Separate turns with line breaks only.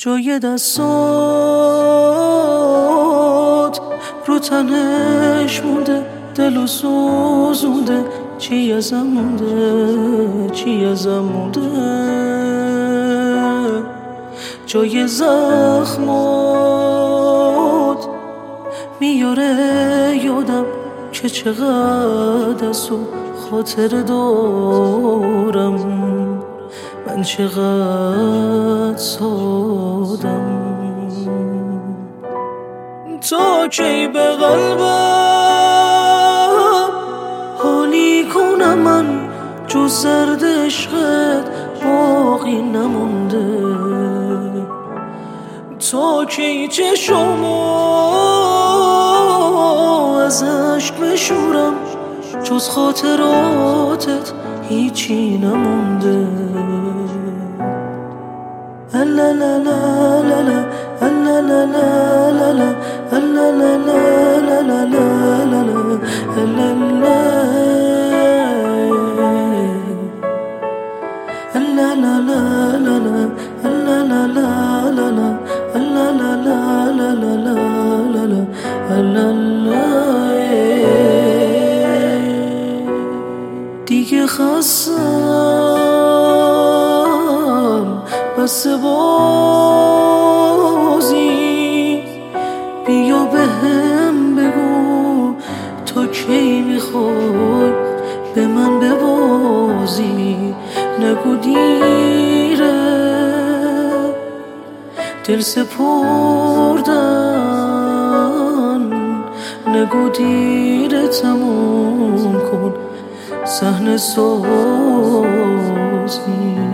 جای دستات رو تنش مونده، دلو سوزونده، چی ازم مونده، چی ازم مونده. جای زخمات میاره یادم که چقدر از تو خاطر دارم، من چقدر سادم. تا کی به قلبم حالی کنم من، جز زرد عشقت باقی نمونده. تا کی چشمو از عشق بشورم، جز خاطراتت هیچی نمونده. لا لا لا لا لا لا لا لا لا لا لا لا لا لا دیگه خستم بس بازی، بیا بهم بگو تا کی میخوای به من ببازی. نگو دیره دل سپردن، نگو دیره تموم کن صحنه سازی.